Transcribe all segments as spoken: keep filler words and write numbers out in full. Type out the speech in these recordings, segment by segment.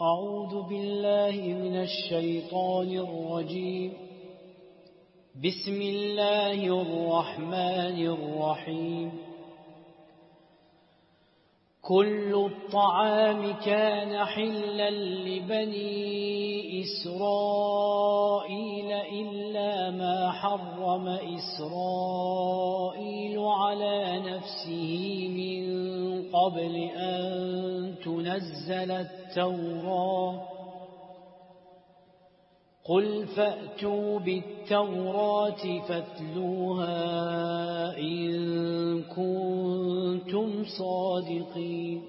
أعوذ بالله من الشيطان الرجيم. بسم الله الرحمن الرحيم. كل الطعام كان حلا لبني إسرائيل إلا ما حرم إسرائيل على نفسه من قبل أن تنزل التوراة. قل فأتوا بالتوراة فاتلوها إن كنتم صادقين.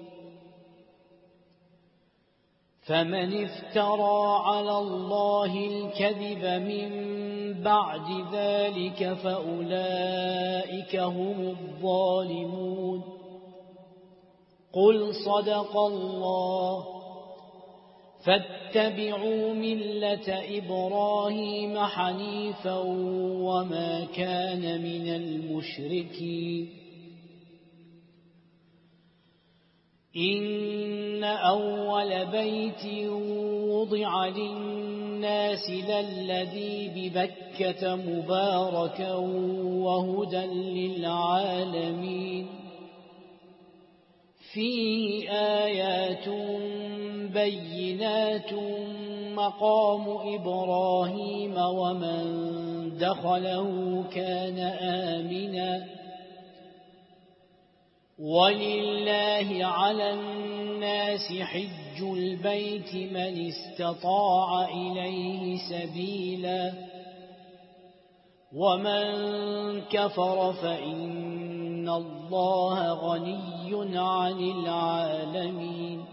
فمن افترى على الله الكذب من بعد ذلك فأولئك هم الظالمون. قل صدق الله. فاتبعوا ملة إبراهيم حنيفا وما كان من المشركين. إن أول بيت وضع للناس للذي ببكة مباركا وهدى للعالمين. فيه آيات بينات مقام إبراهيم ومن دخله كان آمنا. ولله على الناس حج البيت من استطاع إليه سبيلا. ومن كفر فإن الله غني عن العالمين.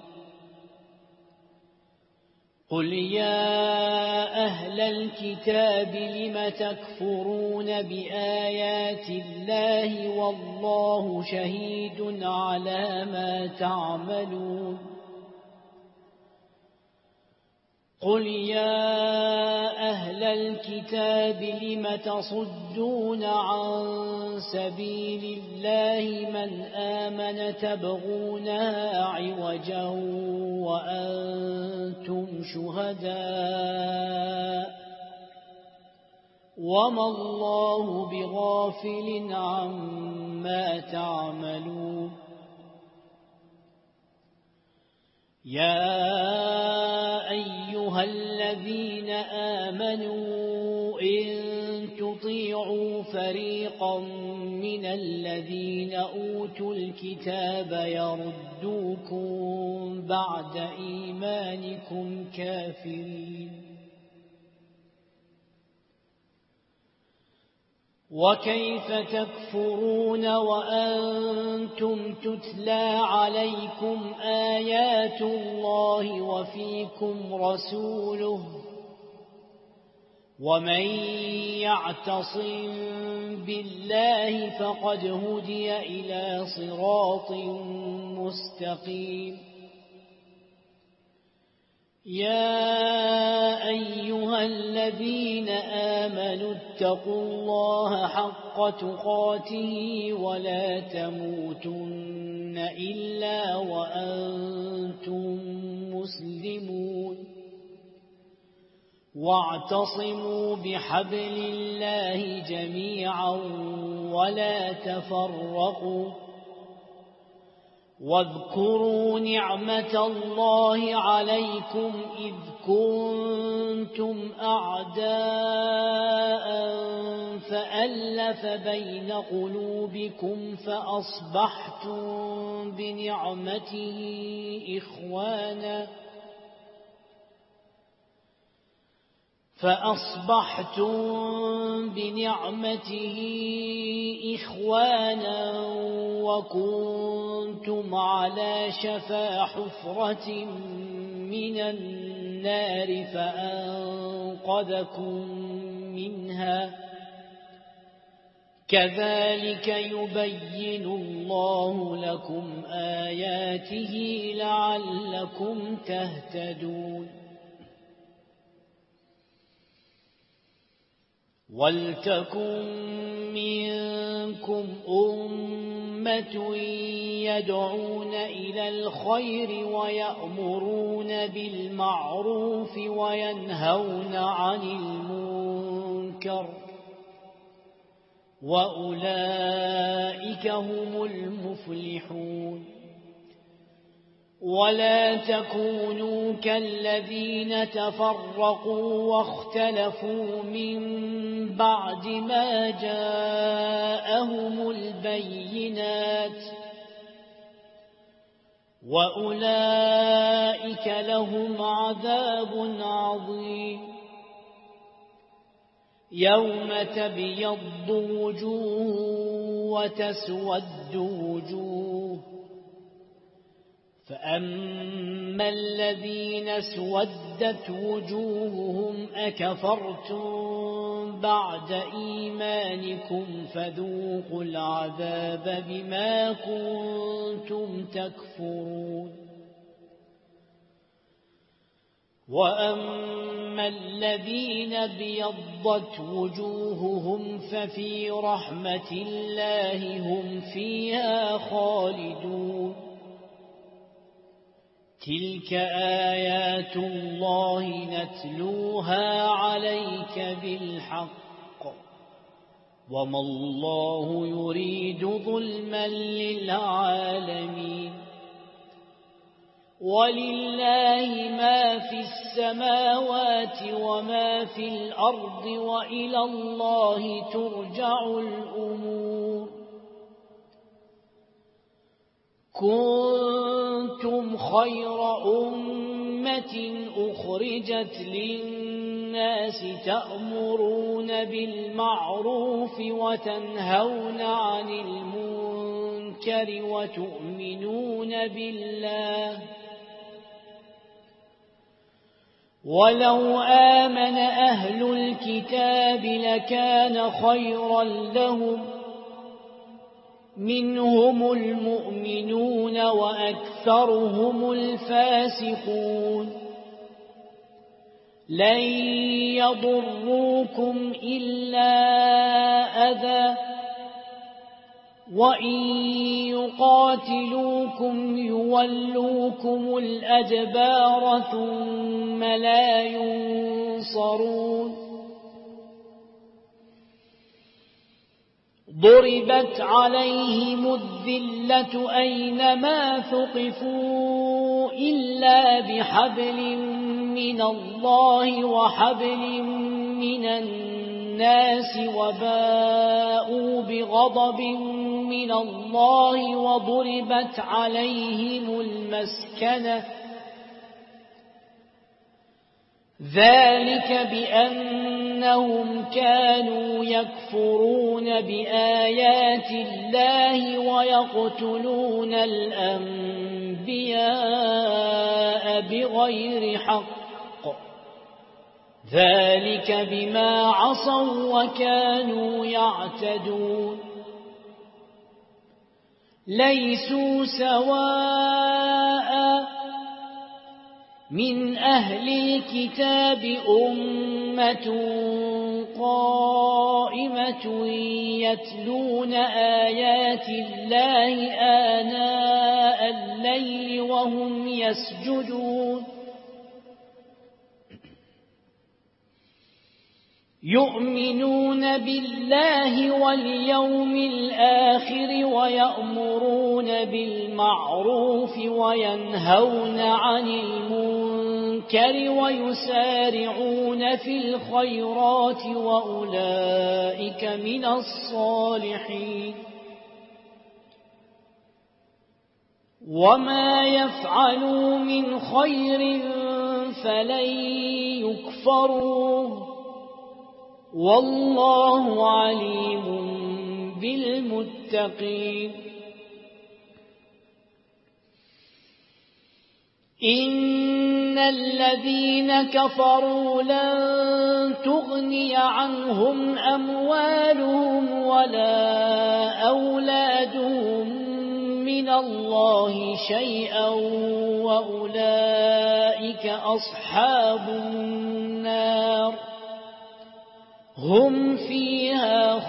قل يا أهل الكتاب لم تكفرون بآيات الله والله شهيد على ما تعملون. قل يا أهل الكتاب لم تصدون عن سبيل الله من آمن تبغونها عوجا وأنتم شهداء وما الله بغافل عما تعملون. يا أيها الذين آمنوا إن تطيعوا فريقا من الذين أوتوا الكتاب يردوكم بعد إيمانكم كافرين. وكيف تكفرون وأنتم تتلى عليكم آيات الله وفيكم رسوله. ومن يعتصم بالله فقد هدي إلى صراط مستقيم. يا أيها الذين آمنوا اتقوا الله حق تقاته ولا تموتن إلا وأنتم مسلمون. واعتصموا بحبل الله جميعا ولا تفرقوا. واذكروا نعمة الله عليكم إذ كنتم أعداء فألف بين قلوبكم فأصبحتم بنعمته إخوانا فأصبحتم بنعمته إخوانا وكنتم على شفا حفرة من النار فأنقذكم منها. كذلك يبين الله لكم آياته لعلكم تهتدون. ولتكن منكم أمة يدعون إلى الخير ويأمرون بالمعروف بالمعروف وينهون عن المنكر وأولئك هم المفلحون ولا تكونوا كالذين تفرقوا واختلفوا من بعد ما جاءهم البينات وأولئك لهم عذاب عظيم يوم تبيض وجوه وتسود وجوه فأما الذين اسودت وجوههم أكفرتم بعد إيمانكم فذوقوا العذاب بما كنتم تكفرون وأما الذين ابيضت وجوههم ففي رحمة الله هم فيها خالدون تلك آيات الله نتلوها عليك بالحق وما الله يريد ظلما للعالمين ولله ما في السماوات وما في الأرض وإلى الله ترجع الأمور كنتم خير أمة أخرجت للناس تأمرون بالمعروف وتنهون عن المنكر وتؤمنون بالله ولو آمن أهل الكتاب لكان خيرا لهم منهم المؤمنون وأكثرهم الفاسقون لن يضروكم إلا أذى وإن يقاتلوكم يولوكم الأدبار ثم لا ينصرون ضربت عليهم الذلة أينما ثقفوا إلا بحبل من الله وحبل من الناس وباءوا بغضب من الله وضربت عليهم المسكنة ذلك بأنهم كانوا يكفرون بآيات الله ويقتلون الأنبياء بغير حق ذلك بما عصوا وكانوا يعتدون ليسوا سواء من أهل الكتاب أمة قائمة يتلون آيات الله آناء الليل وهم يسجدون يؤمنون بالله واليوم الآخر ويأمرون بالمعروف وينهون عن المنكر ويسارعون في الخيرات وأولئك من الصالحين وما يفعلوا من خير فلن يكفروه والله عليم بالمتقين إن الذين كفروا لن تغني عنهم أموالهم ولا أولادهم من الله شيئا وأولئك أصحاب النار هم فيها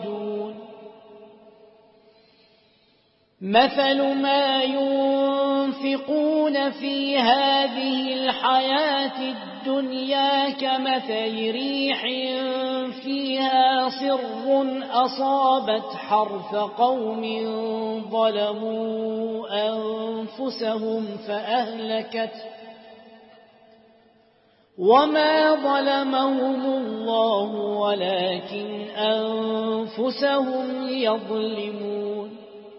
خالدون مثل ما ينفقون ينفقون في هذه الحياة الدنيا كمثل ريح فيها صر أصابت حرث قوم ظلموا أنفسهم فأهلكت وما ظلمهم الله ولكن أنفسهم يظلمون.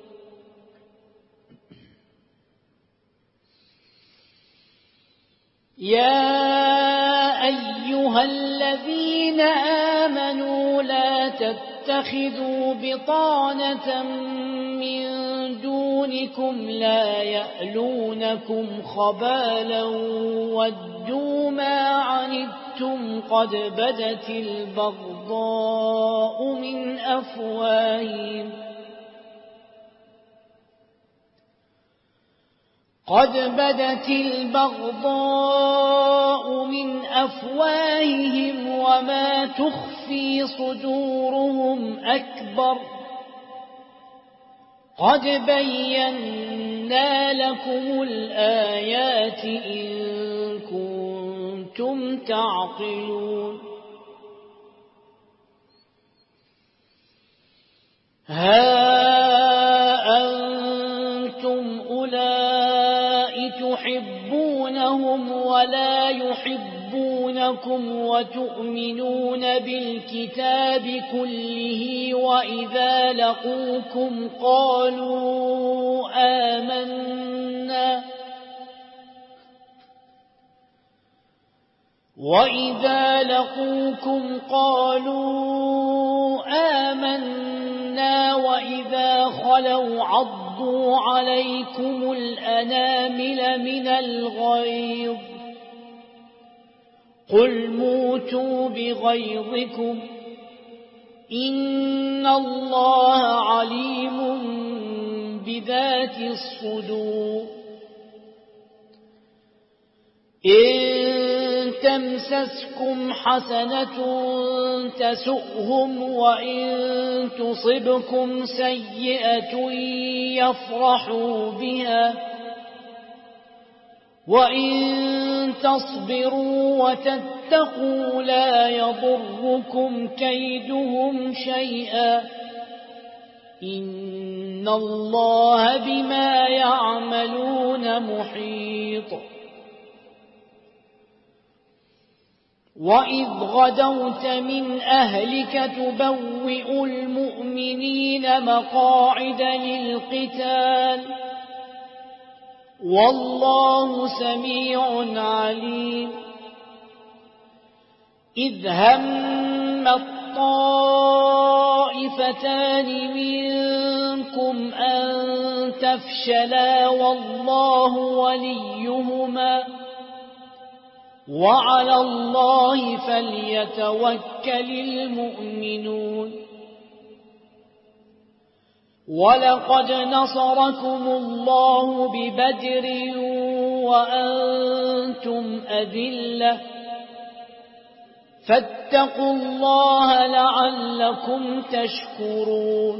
يا أيها الذين آمنوا لا تتخذوا بطانة من دونكم لا يألونكم خبالا ودوا ما عنتم قد بدت البغضاء من أفواههم قد بدت البغضاء من أفواههم وما تخفي صدورهم أكبر قد بينا لكم الآيات إن كنتم تعقلون. ها أنتم أولئك تحبونهم ولا يحبونكم وتؤمنون بالكتاب كله وإذا لقوكم قالوا آمنا وإذا لقوكم قالوا آمنا وإذا خلوا عضوا عليكم الأنامل من الغيظ قل موتوا بغيظكم إن الله عليم بذات الصدور. إن تمسسكم حسنة تسؤهم وإن تصبكم سيئة يفرحوا بها وإن تصبروا وتتقوا لا يضركم كيدهم شيئا إن الله بما يعملون محيط. وإذ غدوت من أهلك تبوئ المؤمنين مقاعد للقتال والله سميع عليم. إذ هم الطائفتان منكم أن تفشلا والله وليهما وعلى الله فليتوكل المؤمنون. ولقد نصركم الله ببدر وأنتم أذلة فاتقوا الله لعلكم تشكرون.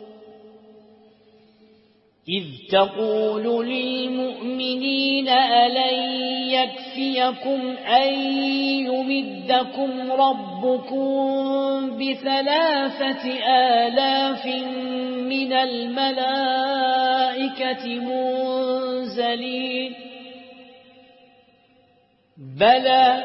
إذ تقول للمؤمنين ألن يكفيكم أن يمدكم ربكم بثلاثة آلاف من الملائكة منزلين بلى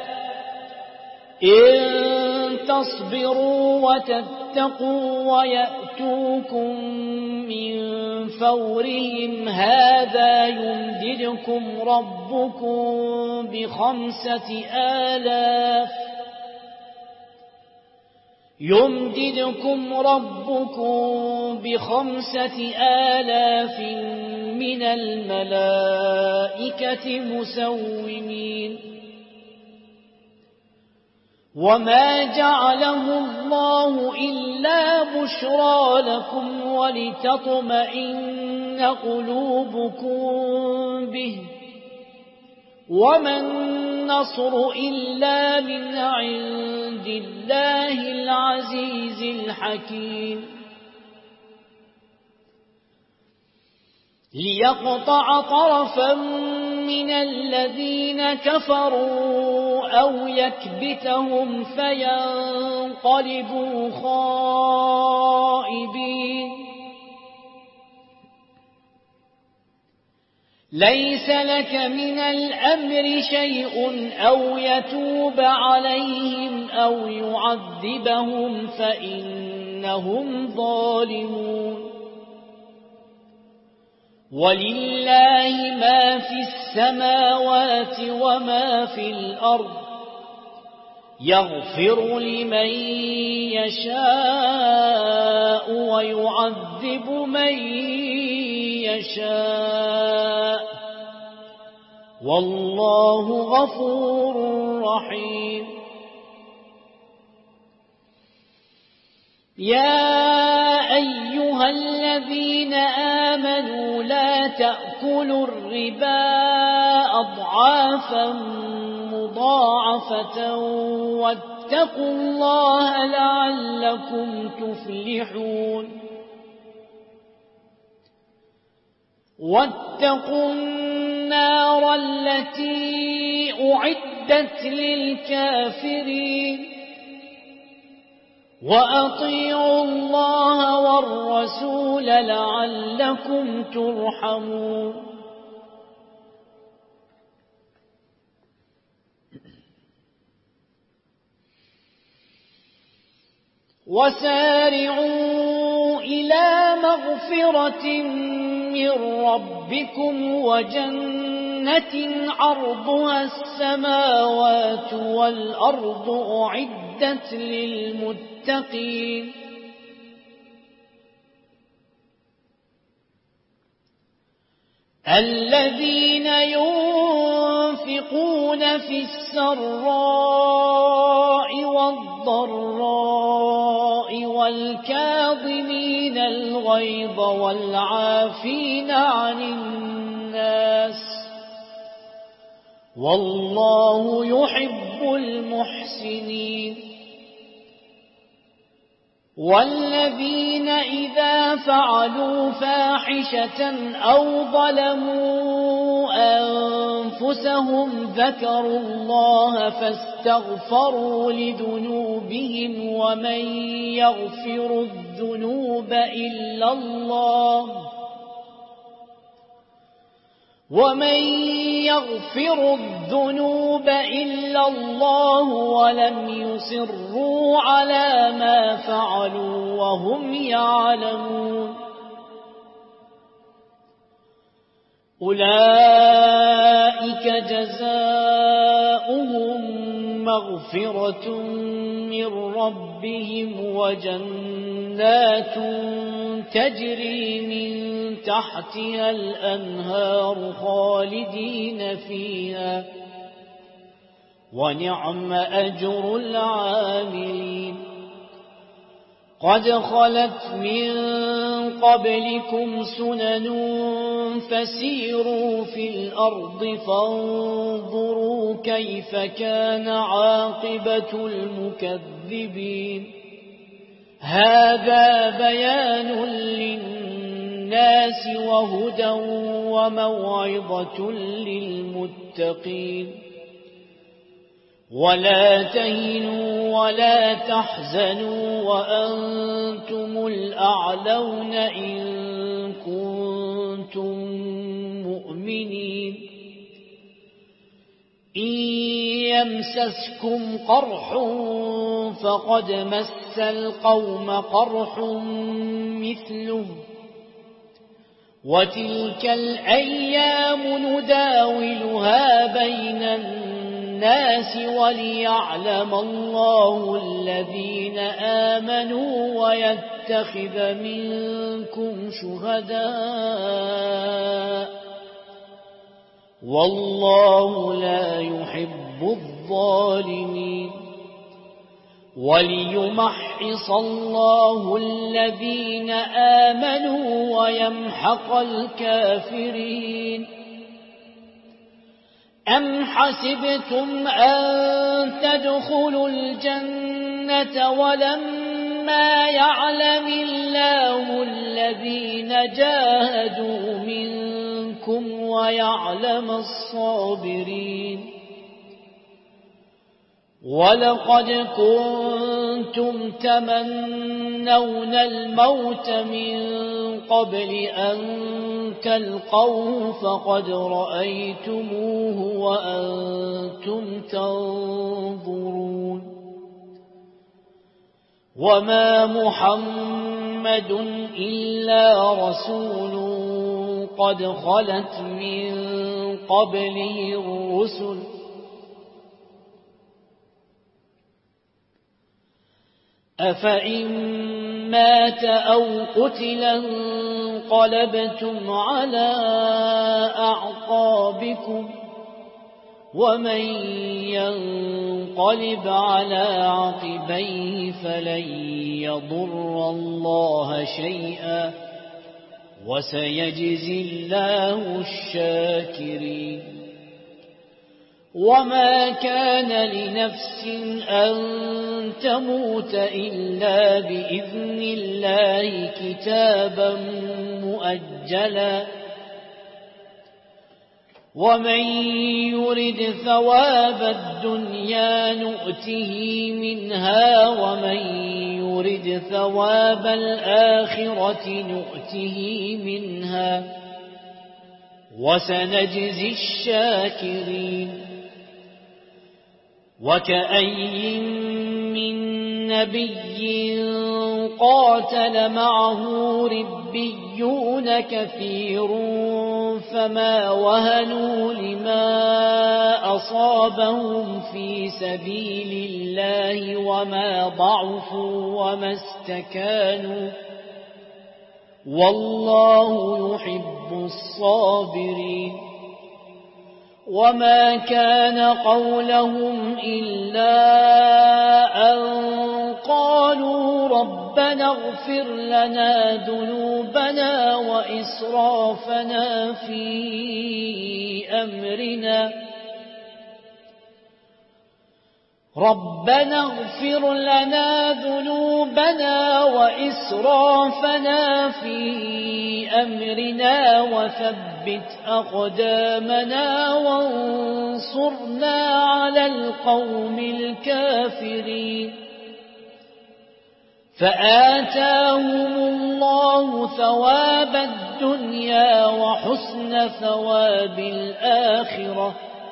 إن تصبروا وتتقوا ويأتوكم من فورهم هذا يمددكم ربكم بخمسة آلاف يمددكم ربكم بخمسة آلاف من الملائكة مسومين. وما جعله الله إلا بشرى لكم ولتطمئن قلوبكم به وما النصر إلا من عند الله العزيز الحكيم. ليقطع طرفا من الذين كفروا أو يكبتهم فينقلبوا خائبين ليس لك من الأمر شيء أو يتوب عليهم أو يعذبهم فإنهم ظالمون ولله ما في السماوات وما في الأرض يغفر لمن يشاء ويعذب من يشاء والله غفور رحيم يا أيها الذين آمنوا لا تأكلوا الربا أضعافا مضاعفة واتقوا الله لعلكم تفلحون واتقوا النار التي أعدت للكافرين وأطيعوا الله والرسول لعلكم ترحمون وسارعوا إلى مغفرة من ربكم وجنة عرضها السماوات والأرض أعدت للمتقين الذين ينفقون في السراء والضراء والكاظمين الغيظ والعافين عن الناس والله يحب المحسنين والذين إذا فعلوا فاحشة أو ظلموا أنفسهم ذكروا الله فاستغفروا لذنوبهم ومن يغفر الذنوب إلا الله ومن يغفر الذنوب إلا الله ولم يصروا على ما فعلوا وهم يعلمون أولئك جزاؤهم مغفرة من ربهم وجنات تجري من تحتها الأنهار خالدين فيها ونعم أجر العاملين قد خلت من قبلكم سنن فسيروا في الأرض فانظروا كيف كان عاقبة المكذبين هذا بيان للناس وهدى وموعظة للمتقين ولا تهنوا ولا تحزنوا وأنتم الأعلون إن كنتم مؤمنين إن يمسسكم قرح فقد مس القوم قرح مثله وتلك الأيام نداولها بين الناس وليعلم الله الذين آمنوا ويتخذ منكم شهداء والله لا يحب الظالمين وليمحص الله الذين آمنوا ويمحق الكافرين أم حسبتم أن تدخلوا الجنة ولما فإما يعلم الله الذين جاهدوا منكم ويعلم الصابرين. ولقد كنتم تمنون الموت من قبل أن تلقوه فقد رأيتموه وأنتم تنظرون. وما محمد إلا رسول قد خلت من قبله الرسل أفإن مات أو قتل انقلبتم على أعقابكم ومن ينقلب على عقبيه فلن يضر الله شيئا وسيجزي الله الشاكرين. وما كان لنفس أن تموت إلا بإذن الله كتابا مؤجلا ومن يرد ثواب الدنيا نؤته منها ومن يرد ثواب الآخرة نؤته منها وسنجزي الشاكرين. وكأي من نبي قاتل معه ربيون كثير فما وهنوا لما أصابهم في سبيل الله وما ضعفوا وما استكانوا والله يحب الصابرين. وما كان قولهم إلا أن قالوا ربنا اغفر لنا ذنوبنا وإسرافنا في أمرنا ربنا اغفر لنا ذنوبنا وإسرافنا في أمرنا وثبت أقدامنا وانصرنا على القوم الكافرين. فآتاهم الله ثواب الدنيا وحسن ثواب الآخرة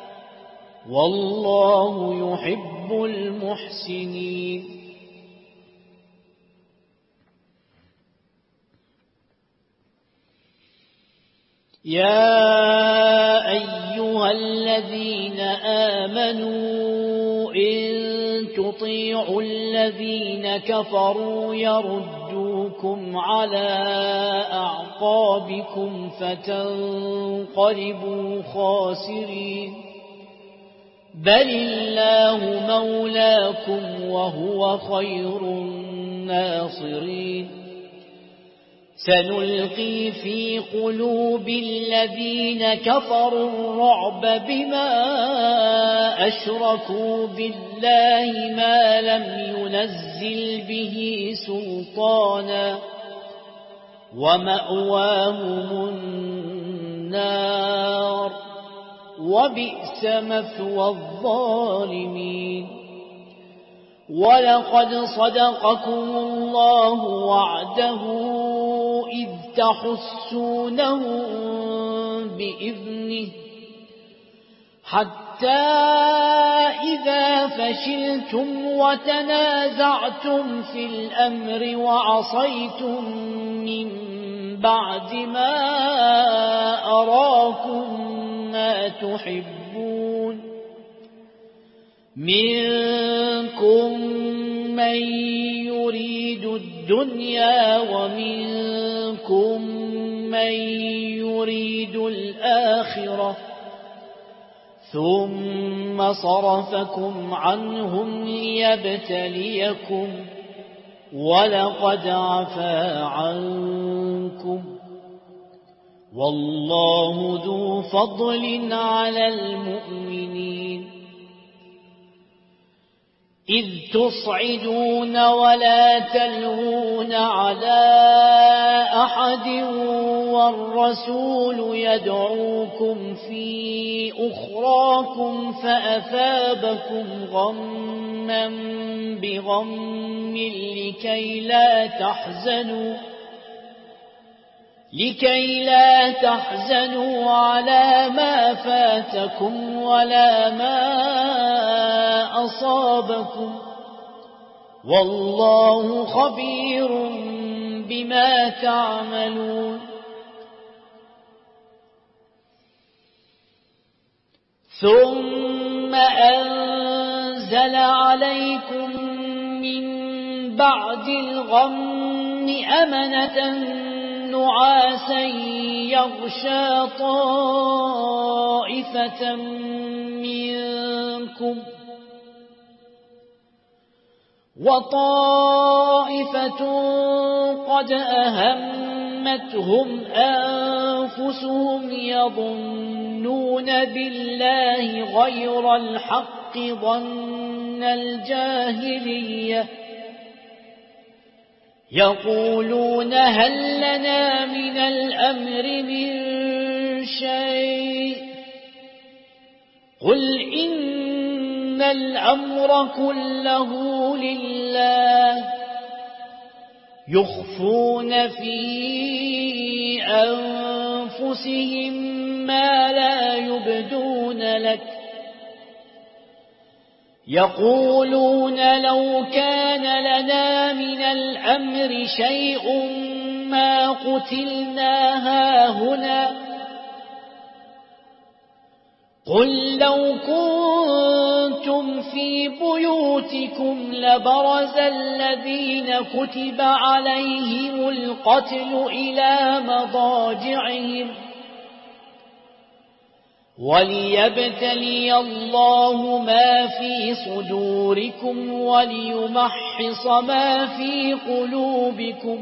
والله يحب المحسنين. يا أيها الذين آمنوا إن تطيعوا الذين كفروا يردوكم على أعقابكم فتنقلبوا خاسرين. بل الله مولاكم وهو خير الناصرين. سنلقي في قلوب الذين كفروا الرعب بما أشركوا بالله ما لم ينزل به سلطانا ومأواهم النار وبئس مثوى الظالمين. ولقد صدقكم الله وعده إذ تحسونهم بإذنه حتى إذا فشلتم وتنازعتم في الأمر وعصيتم من بعد ما أراكم ما تحبون منكم من يريد الدنيا ومنكم من يريد الآخرة ثم صرفكم عنهم ليبتليكم ولقد عفا عنكم والله ذو فضل على المؤمنين. إذ تصعدون ولا تلوون على أحد والرسول يدعوكم في أخراكم فأثابكم غما بغم لكي لا تحزنوا لكي لا تحزنوا على ما فاتكم ولا ما أصابكم والله خبير بما تعملون ثم أنزل عليكم من بعد الغم أمنة نعاسا يغشى طائفة منكم وطائفة قد أهمتهم أنفسهم يظنون بالله غير الحق ظن الجاهلية يقولون هل لنا من الأمر من شيء قل إن الأمر كله لله يخفون في أنفسهم ما لا يبدون لك يقولون لو كان لنا من الأمر شيء ما قتلنا هاهنا قل لو كنتم في بيوتكم لبرز الذين كتب عليهم القتل إلى مضاجعهم وليبتلي الله ما في صدوركم وليمحص ما في قلوبكم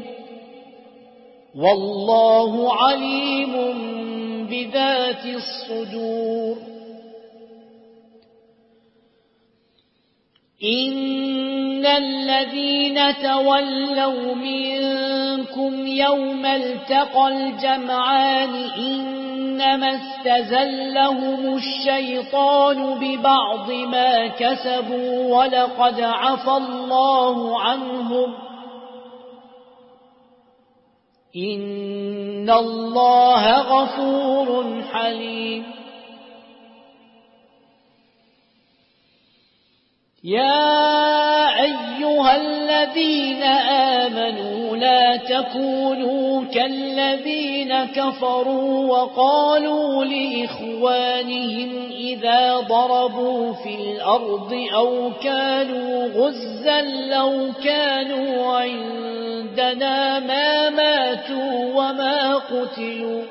والله عليم بذات الصدور إن الذين تولوا منكم يوم التقى الجمعان إنما استزلهم الشيطان ببعض ما كسبوا ولقد عفى الله عنهم إن الله غفور حليم يا أيها الذين آمنوا لا تكونوا كالذين كفروا وقالوا لإخوانهم إذا ضربوا في الأرض أو كانوا غزا لو كانوا عندنا ما ماتوا وما قتلوا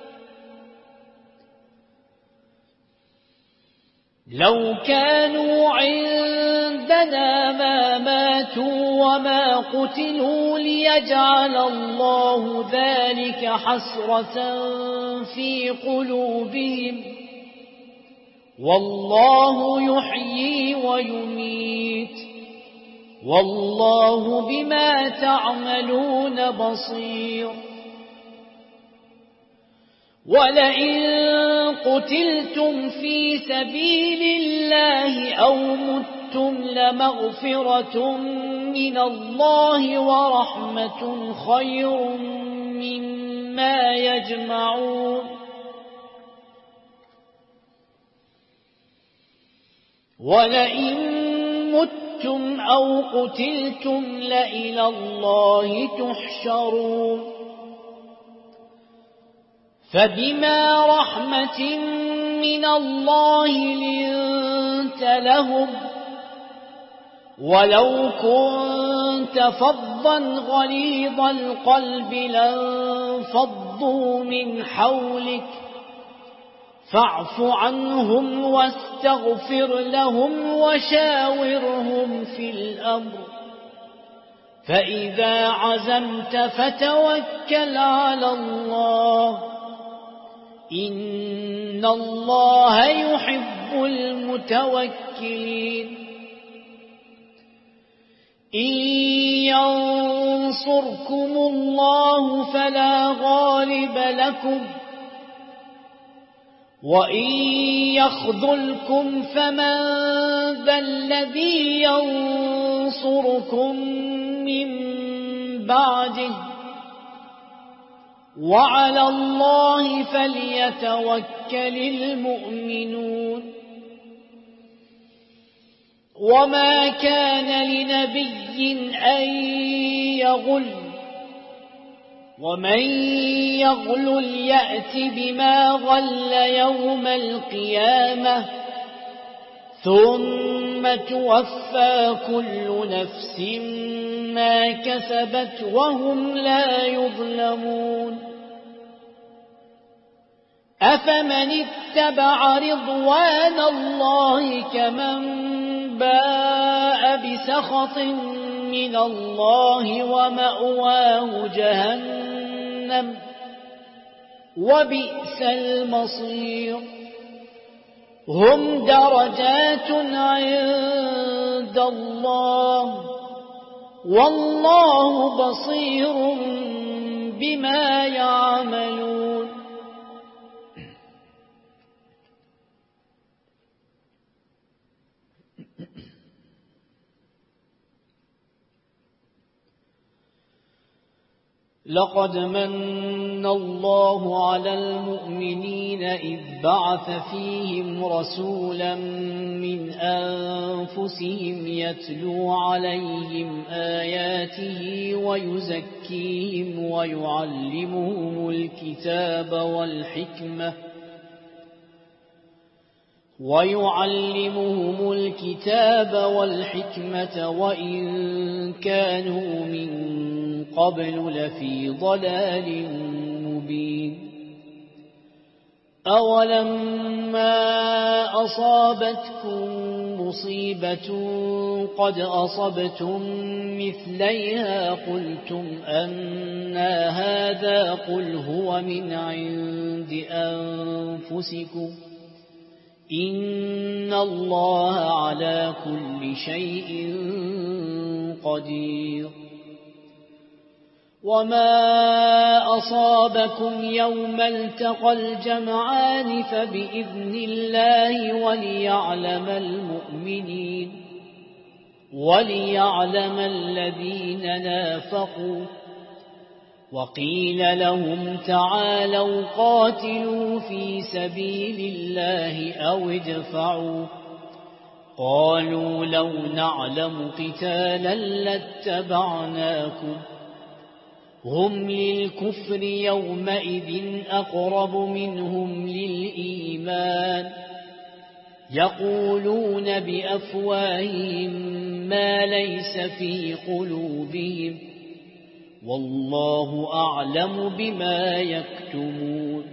لو كانوا عندنا ما ماتوا وما قتلوا ليجعل الله ذلك حسرة في قلوبهم والله يحيي ويميت والله بما تعملون بصير ولئن قتلتم في سبيل الله أو متم لمغفرة من الله ورحمة خير مما يجمعون ولئن متم أو قتلتم لإلى الله تحشرون فبما رحمة من الله لنت لهم ولو كنت فظا غليظ القلب لانفضوا من حولك فاعف عنهم واستغفر لهم وشاورهم في الأمر فإذا عزمت فتوكل على الله إن الله يحب المتوكلين إن ينصركم الله فلا غالب لكم وإن يخذلكم فمن ذا الذي ينصركم من بعده وعلى الله فليتوكل المؤمنون وما كان لنبي أن يغل ومن يغل يأت بما غل يوم القيامة ثم توفى كل نفس ما كسبت وهم لا يظلمون أفمن اتبع رضوان الله كمن باء بسخط من الله ومأواه جهنم وبئس المصير هم درجات عند الله والله بصير بما يعملون لقد من الله على المؤمنين إذ بعث فيهم رسولا من أنفسهم يتلو عليهم آياته ويزكيهم ويعلمهم الكتاب والحكمة ويعلمهم الكتاب والحكمة وإن كانوا من قبل لفي ضلال مبين أولما أصابتكم مصيبة قد أصبتم مثليها قلتم أنى هذا قل هو من عند أنفسكم إن الله على كل شيء قدير وما أصابكم يوم التقى الجمعان فبإذن الله وليعلم المؤمنين وليعلم الذين نافقوا وقيل لهم تعالوا قاتلوا في سبيل الله أو ادفعوا قالوا لو نعلم قتالا لاتبعناكم هم للكفر يومئذ أقرب منهم للإيمان يقولون بأفواههم ما ليس في قلوبهم والله أعلم بما يكتمون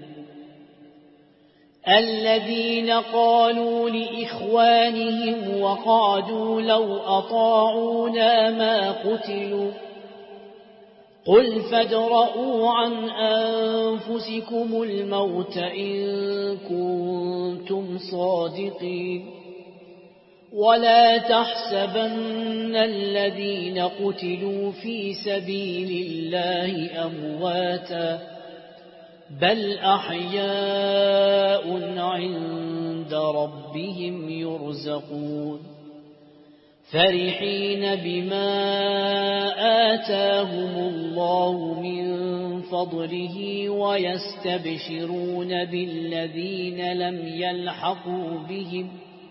الذين قالوا لإخوانهم وقعدوا لو أطاعونا ما قتلوا قل فادرءوا عن أنفسكم الموت إن كنتم صادقين ولا تحسبن الذين قتلوا في سبيل الله أمواتا بل أحياء عند ربهم يرزقون فرحين بما آتاهم الله من فضله ويستبشرون بالذين لم يلحقوا بهم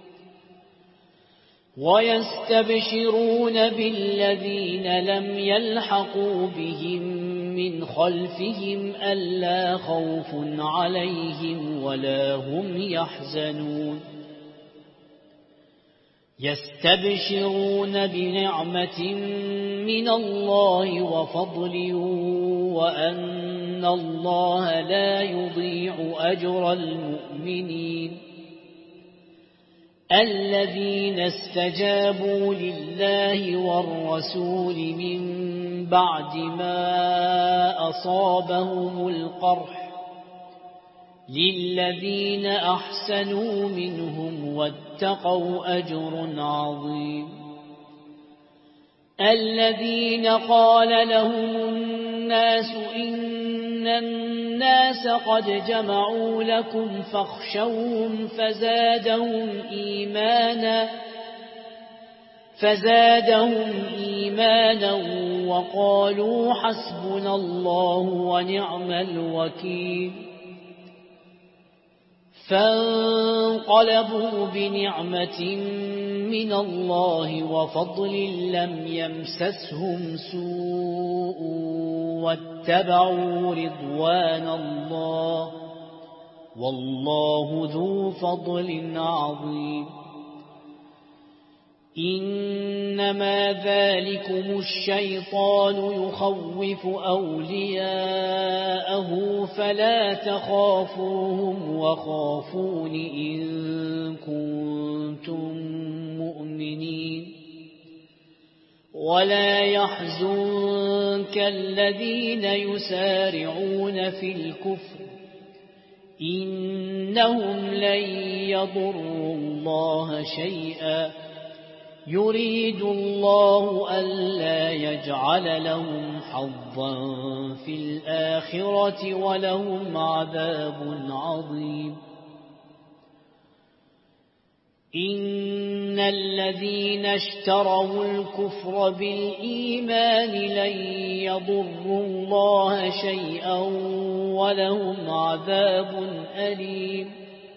ويستبشرون بالذين لم يلحقوا بهم من خلفهم ألا خوف عليهم ولا هم يحزنون يستبشرون بنعمة من الله وفضل وأن الله لا يضيع أجر المؤمنين الذين استجابوا لله والرسول من بعد ما أصابهم القرح للذين أحسنوا منهم واتقوا أجر عظيم الذين قال لهم الناس إن الناس قد جمعوا لكم فاخشوهم فزادهم إيمانا فزادهم إيمانا وقالوا حسبنا الله ونعم الوكيل فانقلبوا بنعمة من الله وفضل لم يمسسهم سوء واتبعوا رضوان الله والله ذو فضل عظيم إنما ذلكم الشيطان يخوف أولياءه فلا تخافوهم وخافون إن كنتم مؤمنين ولا يحزنك الذين يسارعون في الكفر إنهم لن يضروا الله شيئا يريد الله ألا يجعل لهم حظا في الآخرة ولهم عذاب عظيم إن الذين اشتروا الكفر بالإيمان لن يضروا الله شيئا ولهم عذاب أليم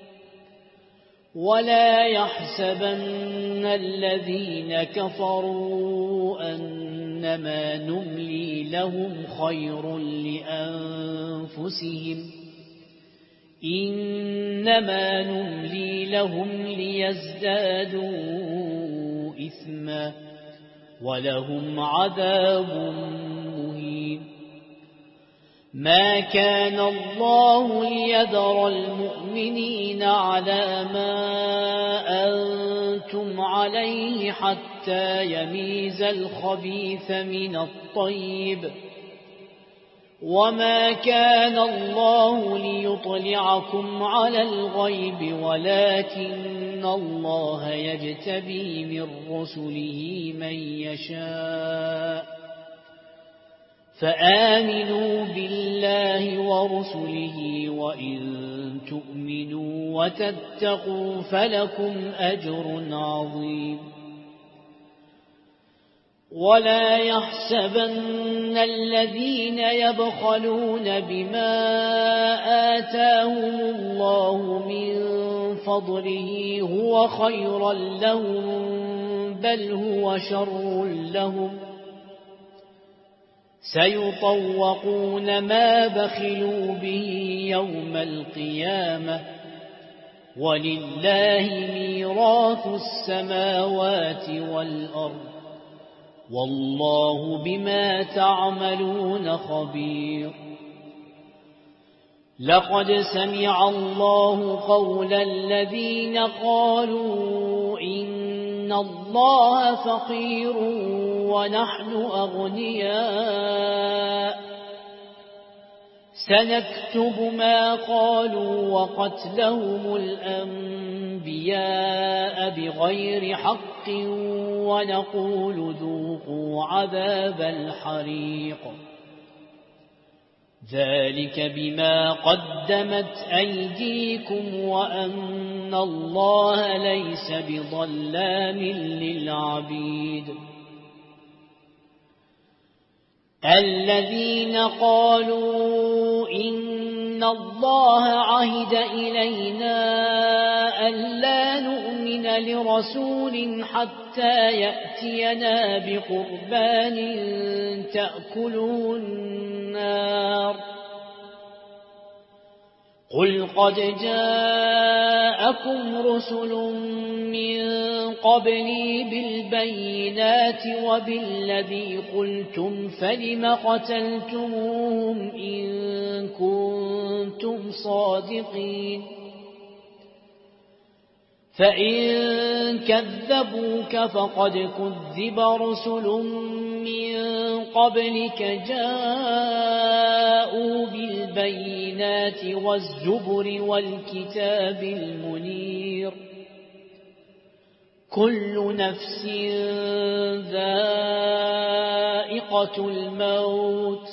ولا يحسبن الذين كفروا أنما نملي لهم خير لأنفسهم إنما نملي لهم ليزدادوا إثما ولهم عذاب مهين ما كان الله ليذر المؤمنين على ما أنتم عليه حتى يميز الخبيث من الطيب وما كان الله ليطلعكم على الغيب ولكن الله يجتبي من رسله من يشاء فآمنوا بالله ورسله وإن تؤمنوا وتتقوا فلكم أجر عظيم ولا يحسبن الذين يبخلون بما آتاهم الله من فضله هو خيرا لهم بل هو شر لهم سيطوقون ما بخلوا به يوم القيامة ولله ميراث السماوات والأرض والله بما تعملون خبير لقد سمع الله قول الذين قالوا إن الله فقير ونحن أغنياء سنكتب ما قالوا وقتلهم الأنبياء بغير حق ونقول ذوقوا عذاب الحريق ذلك بما قدمت أيديكم وأن الله ليس بظلام للعبيد الذين قالوا إن الله عهد إلينا ألا نؤمن لرسول حتى يأتينا بقربان تأكله النار قل قد جاءكم رسل من قبلي بالبينات وبالذي قلتم فلم قتلتموهم إن كنتم صادقين فإن كذبوك فقد كذب رسل من قبلك جاءوا بالبينات والزبر والكتاب المنير كل نفس ذائقة الموت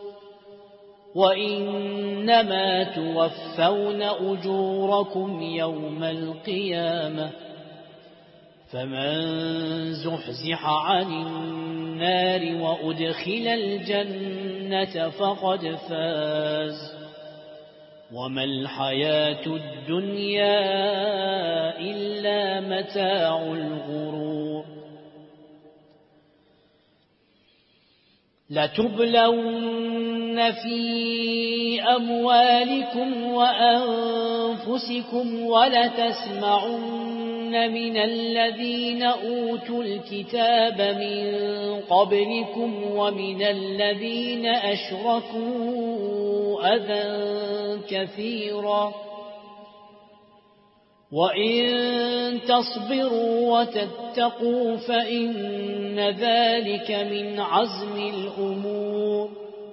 وإنما توفون أجوركم يوم القيامة فمن زحزح عن النار وأدخل الجنة فقد فاز وما الحياة الدنيا إلا متاع الغرور لتبلون في أموالكم وأنفسكم ولتسمعن من الذين أوتوا الكتاب من قبلكم ومن الذين أشركوا أذى كثيرا وإن تصبروا وتتقوا فإن ذلك من عزم الأمور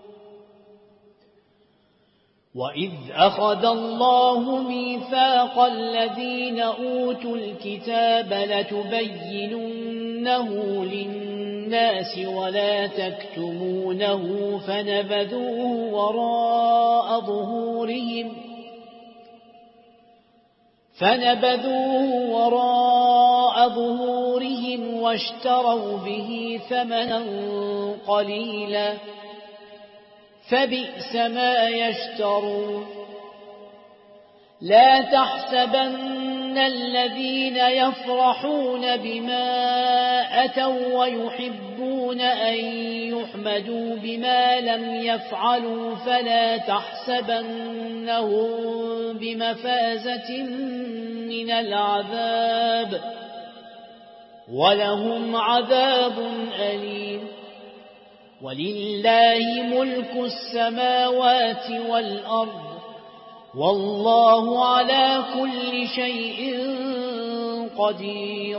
وإذ أخذ الله ميثاق الذين أوتوا الكتاب لتبيننه للناس ولا تكتمونه فنبذوه وراء ظهورهم فنبذوه وراء ظهورهم واشتروا به ثمنا قليلا فبئس ما يشترون لا تحسبن الذين يفرحون بما أتوا ويحبون أن يحمدوا بما لم يفعلوا فلا تحسبنهم بمفازة من العذاب ولهم عذاب أليم ولله ملك السماوات والأرض والله على كل شيء قدير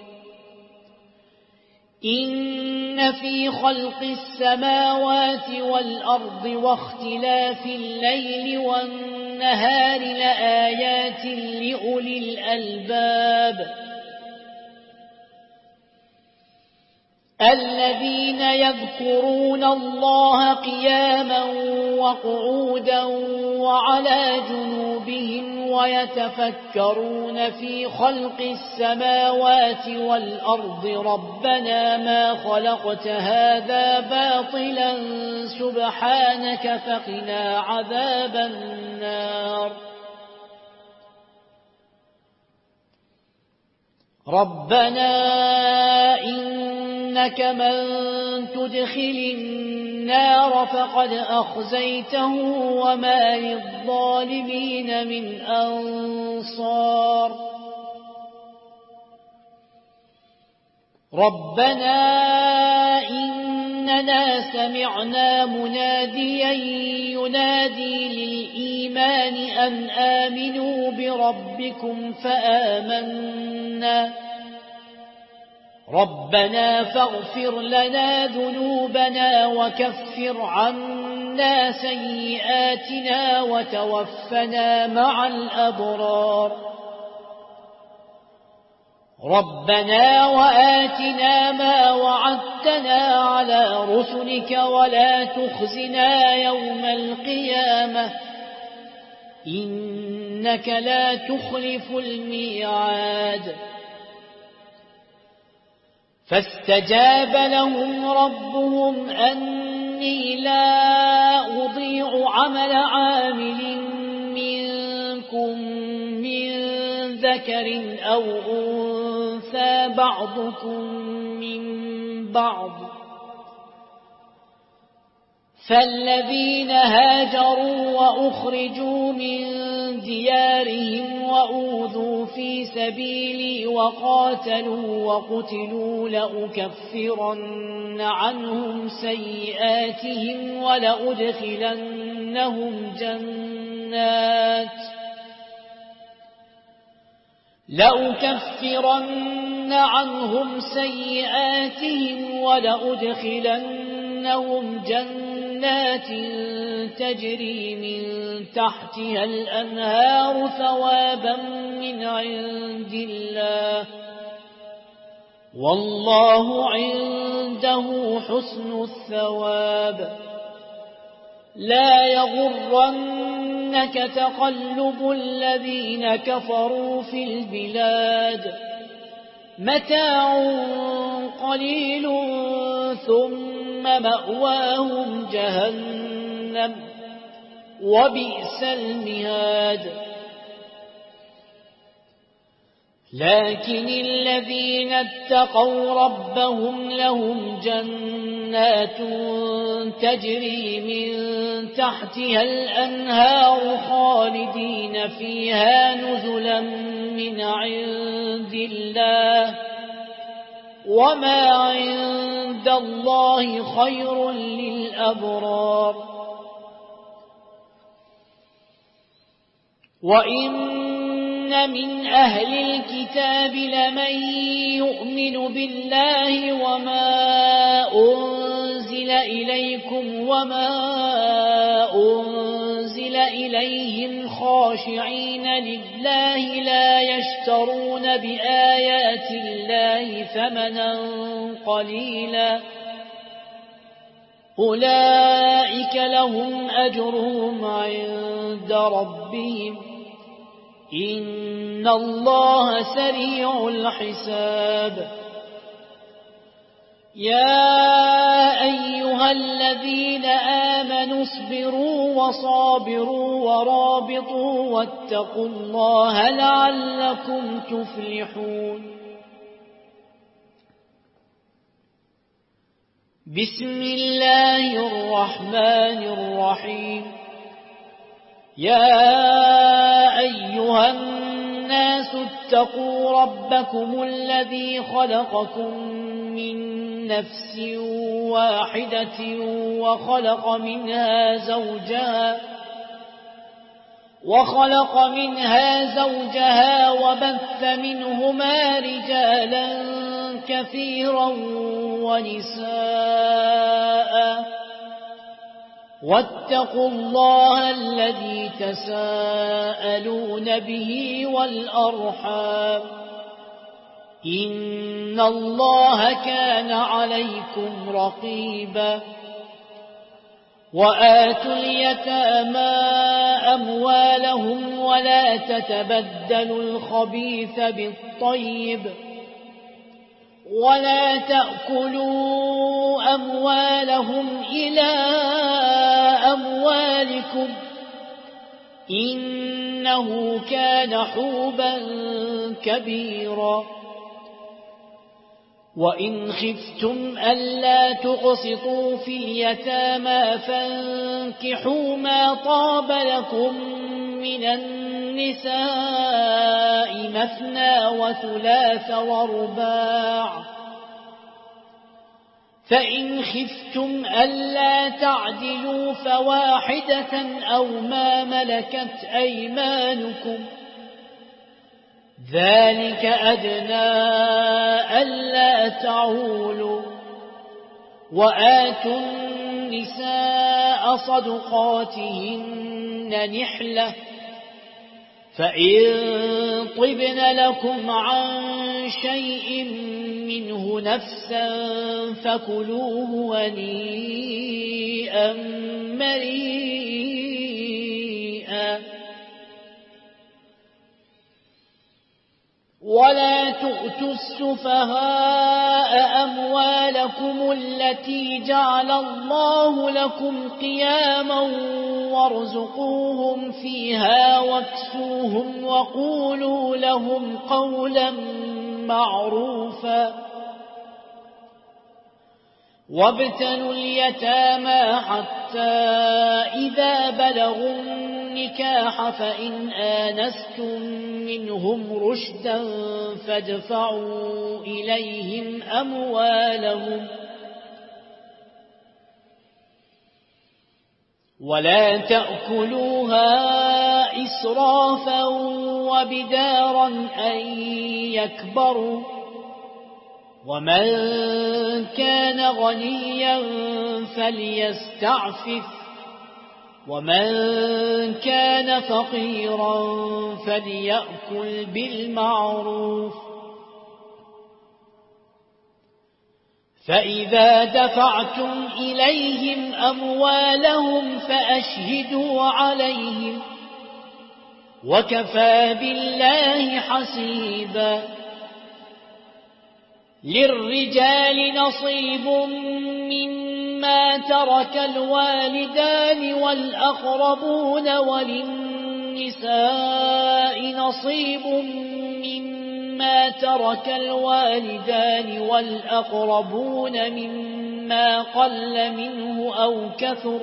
إن في خلق السماوات والأرض واختلاف الليل والنهار لآيات لأولي الألباب الذين يذكرون الله قياما وقعودا وعلى جنوبهم ويتفكرون في خلق السماوات والأرض ربنا ما خلقت هذا باطلا سبحانك فقنا عذاب النار ربنا إنك من تدخل النار فقد أخزيته وما للظالمين من أنصار ربنا إننا سمعنا مناديا ينادي للإيمان أن آمنوا بربكم فآمنا ربنا فاغفر لنا ذنوبنا وكفر عنا سيئاتنا وتوفنا مع الأبرار ربنا وآتنا ما وعدتنا على رسلك ولا تخزنا يوم القيامة إنك لا تخلف الميعاد فاستجاب لهم ربهم أني لا أضيع عمل عامل منكم من ذكر أو أنثى بعضكم من بعض فالذين هاجروا وأخرجوا من ديارهم وأوذوا في سبيلي وقاتلوا وقتلوا لأكفرن عنهم سيئاتهم ولأدخلنهم جنات لأكفرن عنهم سيئاتهم ولأدخلنهم جنات تجري من تحتها الأنهار ثوابا من عند الله والله عنده حسن الثواب لا يغرنك تقلب الذين كفروا في البلاد متاع قليل ثم مأواهم جهنم وبئس المهاد لكن الذين اتقوا ربهم لهم جنات تجري من تحتها الأنهار خالدين فيها نزلا من عند الله وما عند الله خير للأبرار وإن من أهل الكتاب لمن يؤمن بالله وما أنزل إليكم وما أنزل إليهم خاشعين لله لا يشترون بآيات الله ثمنا قليلا أولئك لهم أجرهم عند ربهم إن الله سريع الحساب يا أيها الذين آمنوا اصبروا وصابروا ورابطوا واتقوا الله لعلكم تفلحون بسم الله الرحمن الرحيم يا أيها الناس اتقوا ربكم الذي خلقكم من نفس واحدة وخلق منها زوجها وخلق منها زوجها وبث منهما رجالا كثيرا ونساء واتقوا الله الذي تساءلون به والأرحام إن الله كان عليكم رقيبا وآتوا اليتامى أموالهم ولا تتبدلوا الخبيث بالطيب ولا تأكلوا أموالهم إلى أموالكم إنه كان حوبا كبيرا وإن خفتم ألا تقسطوا في اليتامى فانكحوا ما طاب لكم من النساء مثنى وثلاث ورباع فإن خفتم ألا تعدلوا فواحدة أو ما ملكت أيمانكم ذلك أدنى ألا تعولوا وآتوا النساء صدقاتهن نحلة فإن طبن لكم عن شيء منه نفسا فكلوه هنيئا مريئا ولا تؤتوا السفهاء أموالكم التي جعل الله لكم قياما وارزقوهم فيها واكسوهم وقولوا لهم قولا معروفا وابتلوا اليتامى حتى إذا بلغوا النكاح فإن آنستم منهم رشدا فادفعوا إليهم أموالهم ولا تأكلوها إسرافا وبدارا أن يكبروا ومن كان غنيا فليستعفف ومن كان فقيرا فليأكل بالمعروف فإذا دفعتم إليهم أموالهم فأشهدوا عليهم وكفى بالله حسيبا. للرجال نصيب مما ترك الوالدان والأقربون وللنساء نصيب مما ترك الوالدان والأقربون مما قل منه أو كثر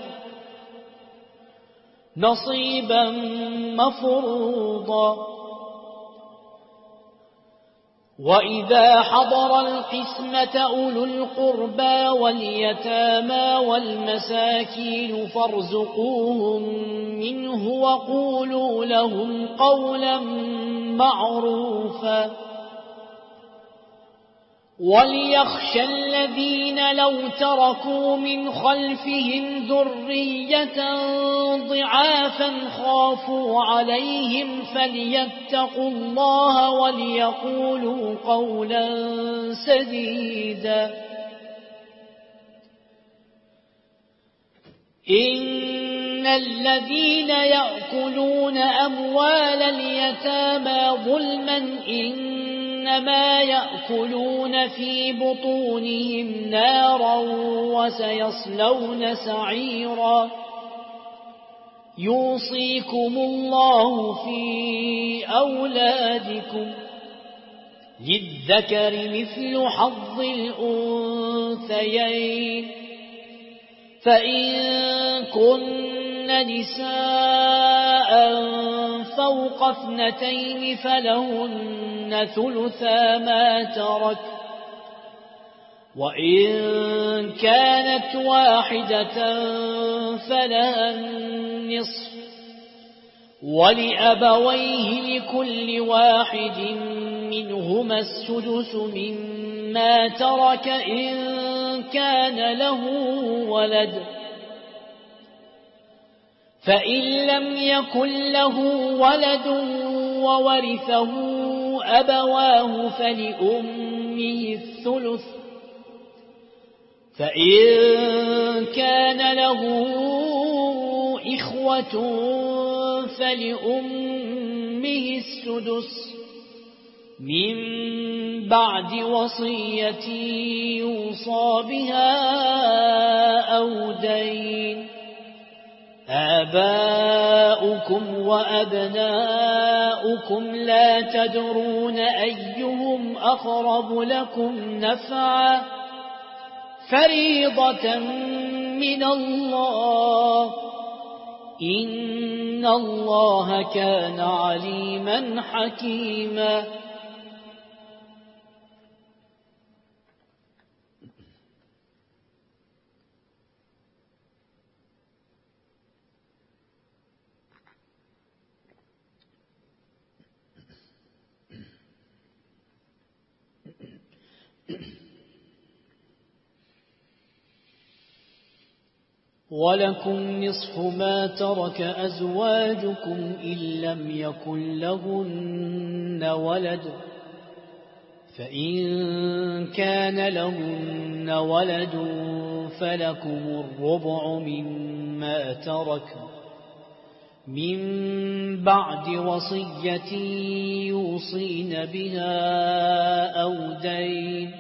نصيبا مفروضا. وإذا حضر القسمة أولو القربى واليتامى والمساكين فارزقوهم منه وقولوا لهم قولا معروفا. وليخشى الذين لو تركوا من خلفهم ذرية ضعافا خافوا عليهم فليتقوا الله وليقولوا قولا سديدا. إن الذين يأكلون أموال اليتامى ظلما إنما يأكلون في بطونهم نارا وسيصلون سعيرا. يوصيكم الله في أولادكم للذكر مثل حظ الأنثيين. فإن كن نساء فوق اثنتين فلهن ثلثا ما ترك، وإن كانت واحدة فلها النصف، ولأبويه لكل واحد منهما السدس مما ترك إن كان له ولد. فإن لم يكن له ولد وورثه أبواه فلأمه الثلث، فإن كان له إخوة فلأمه السدس من بعد وصية يوصى بها أو دين. آباؤكم وأبناؤكم لا تدرون أيهم أقرب لكم نفعا، فريضة من الله، إن الله كان عليما حكيما. ولكم نصف ما ترك أزواجكم إن لم يكن لهن ولد، فإن كان لهن ولد فلكم الربع مما ترك من بعد وصية يوصين بها أو دين،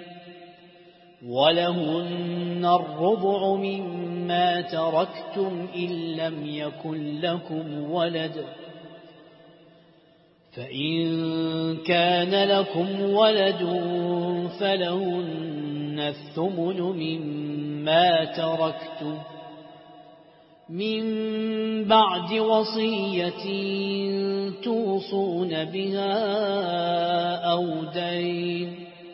ولهن الربع مما تركتم إن لم يكن لكم ولد، فإن كان لكم ولد فلهن الثمن مما تركتم من بعد وصية توصون بها أو دين.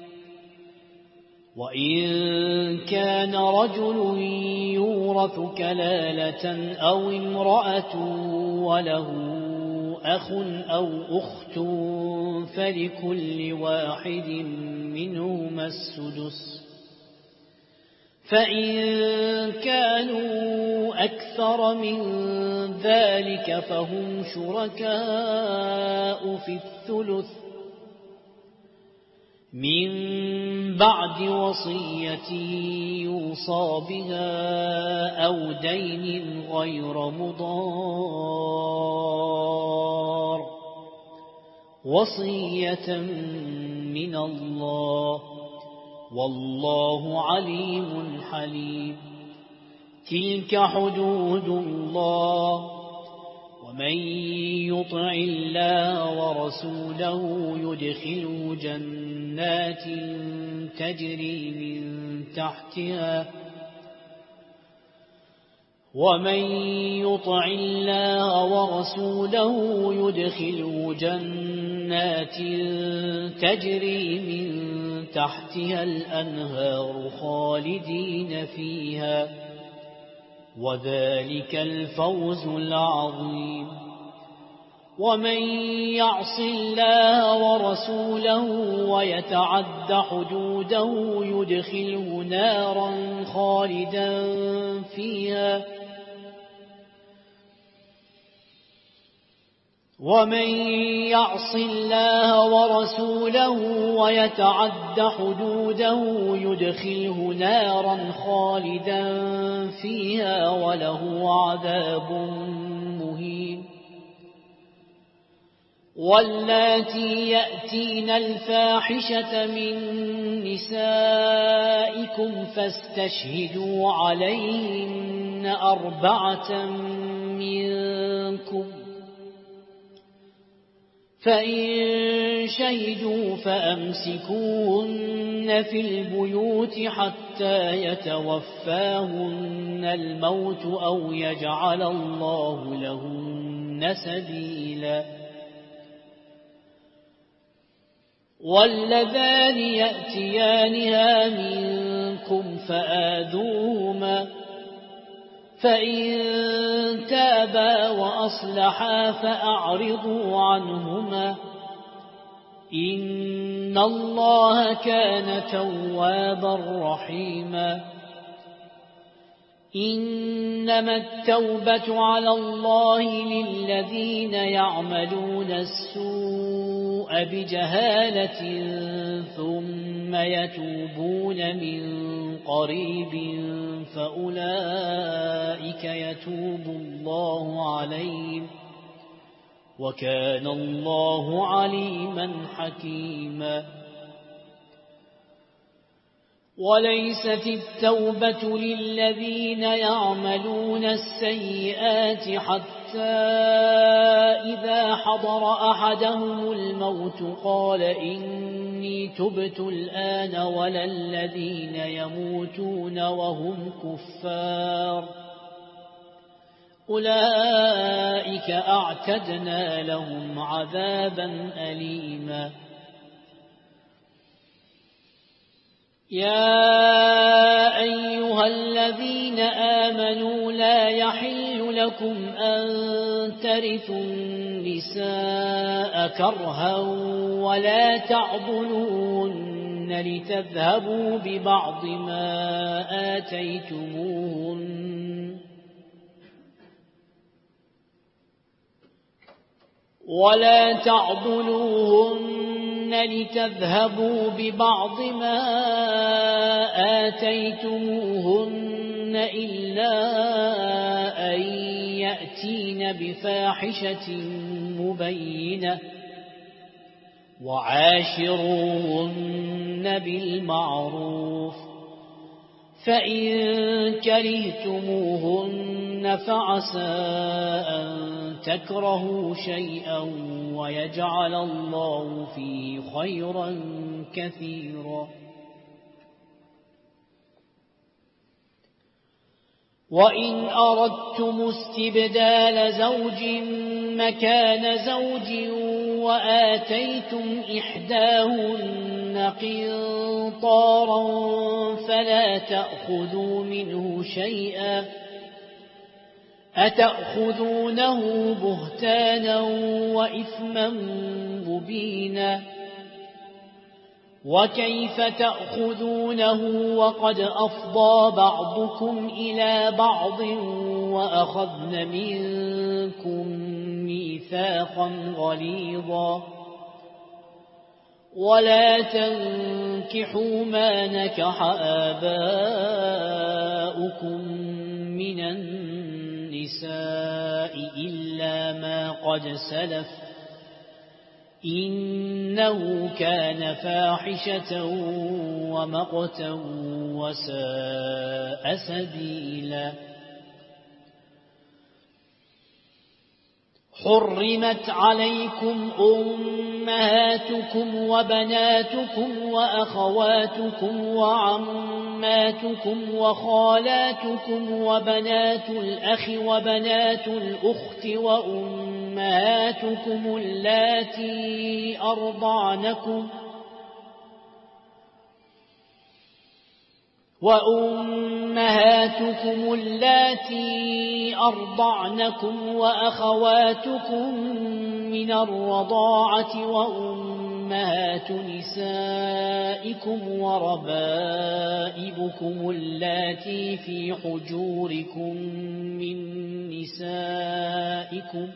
وإن كان رجل يورث كلالة أو امرأة وله أخ أو أخت فلكل واحد منهما السدس، فإن كانوا أكثر من ذلك فهم شركاء في الثلث من بعد وصية يوصى بها أو دين غير مضار وصية من الله والله عليم حليم. تلك حدود الله ومن يطع الله ورسوله يدخله جنات تجري من تحتها ومن يطع الله ورسوله يدخله جنات تجري من تحتها الأنهار خالدين فيها وذلك الفوز العظيم. ومن يعص الله ورسوله ويتعد حدوده يدخله نارا خالدا فيها ومن يعص الله ورسوله ويتعد حدوده يدخله نارا خالدا فيها وله عذاب مهين. واللاتي يأتين الفاحشة من نسائكم فاستشهدوا عليهن أربعة منكم فإن شهدوا فأمسكوهن في البيوت حتى يتوفاهن الموت أو يجعل الله لهن سبيلا. واللذان يأتيانها منكم فآذوهما فإن تابا وأصلحا فأعرضوا عنهما إن الله كان توابا رحيما. إنما التوبة على الله للذين يعملون السوء بجهالة ثم يتوبون من قريب فأولئك يتوب الله عليهم وكان الله عليما حكيما. وليست التوبة للذين يعملون السيئات حتى إذا حضر أحدهم الموت قال إني تبت الآن ولا الذين يموتون وهم كفار أولئك أعتدنا لهم عذابا أليما. يا أيها الذين آمنوا لا يحل لكم أن ترثوا النساء كرها ولا تعضلوهن لتذهبوا ببعض ما آتيتموهن ولا تعضلوهن لتذهبوا ببعض ما آتيتموهن إلا أن يأتين بفاحشة مبينة وعاشروهن بالمعروف فإن كرهتموهن فعسى أن تكرهوا شيئا ويجعل الله فيه خيرا كثيرا. وإن أردتم استبدال زوج مكان زوج وآتيتم إحداهن قنطارا فلا تأخذوا منه شيئا أتأخذونه بهتانا وإثما مبينا وكيف تأخذونه وقد أفضى بعضكم إلى بعض وأخذن منكم ميثاقا غليظا ولا تنكحوا ما نكح آباؤكم من النساء إلا ما قد سلف إنه كان فاحشة ومقتا وساء سبيلا. حرمت عليكم أمهاتكم وبناتكم وأخواتكم وعماتكم وخالاتكم وبنات الأخ وبنات الأخت وأمهاتكم اللاتي أرضعنكم وأمهاتكم اللاتي أرضعنكم وأخواتكم من الرضاعة وأمهات نسائكم وربائبكم اللاتي في حجوركم من نسائكم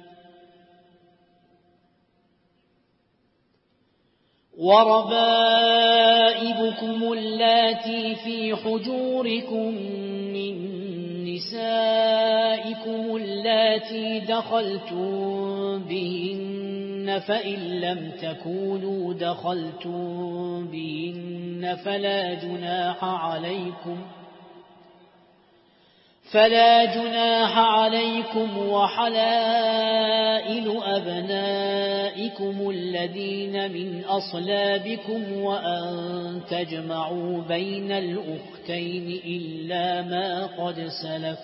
وربائبكم اللاتي في حجوركم من نسائكم اللاتي دخلتم بهن فإن لم تكونوا دخلتم بهن فلا جناح عليكم فلا جناح عليكم وحلائل أبنائكم الذين من أصلابكم وأن تجمعوا بين الأختين إلا ما قد سلف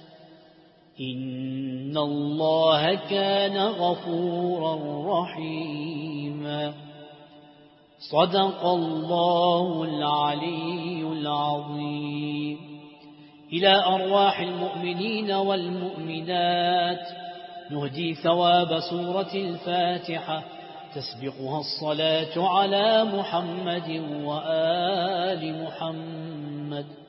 إن الله كان غفورا رحيما. صدق الله العلي العظيم. إلى أرواح المؤمنين والمؤمنات نهدي ثواب سورة الفاتحة تسبقها الصلاة على محمد وآل محمد.